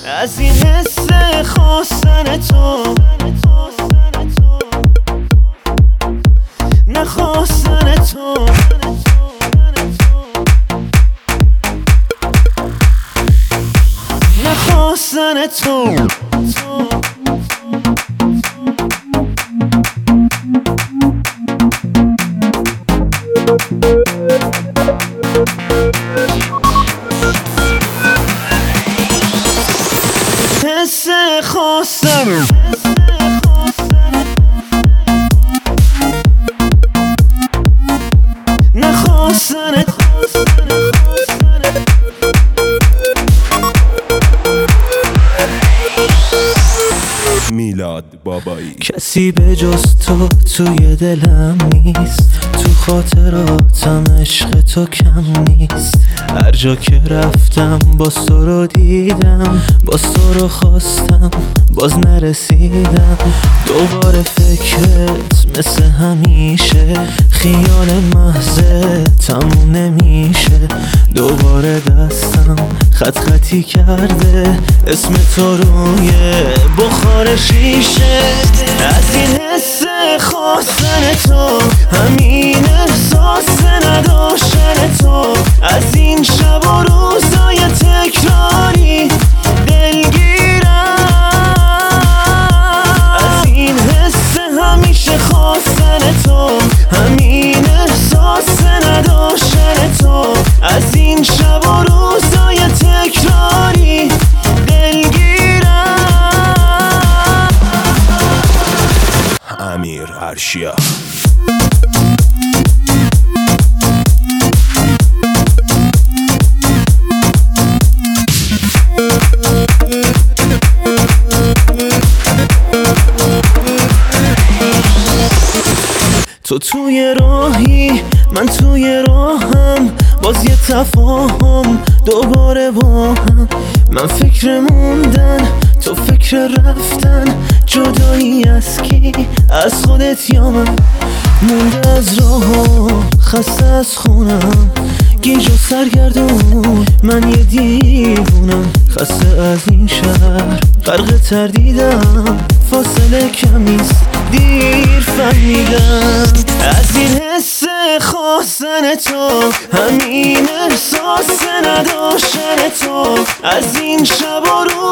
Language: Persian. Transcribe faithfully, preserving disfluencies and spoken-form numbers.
از این حس خواستن تو، نخواستن تو، نخواستن تو. حس خواستن نخواستن میلاد بابایی. کسی به جز تو توی دلم نیست، تو خاطراتم عشق تو کم نیست. هر جا که رفتم باز تو رو دیدم، باز تو رو خواستم باز نرسیدم. دوباره فکرت مثل همیشه، خیال محضه تموم نمیشه. دوباره دستم خط خطی کرده اسم تو روی بخار شیشه. از این حس خواستن تو، همین احساس نداشتن تو، از این شب و روزای تکراری دلگیرم. از این حس همیشه خواستن تو، همین احساس نداشتن تو، از این شب و روزای تکراری دلگیرم. امیر ارشیا. تو توی راهی من توی راهم، باز یه تفاهم دوباره با هم. من فکر موندن تو فکر رفتن، جدایی از کی از خودت یا من. مونده از راه خسته از خونم، گیج و سرگردون من یه دیوونم. خسته از این شهر غرق تردیدم، فاصله کمیست دیر فهمیدم. از این حس خواستن تو، همین احساس نداشتن تو، از این شب و روز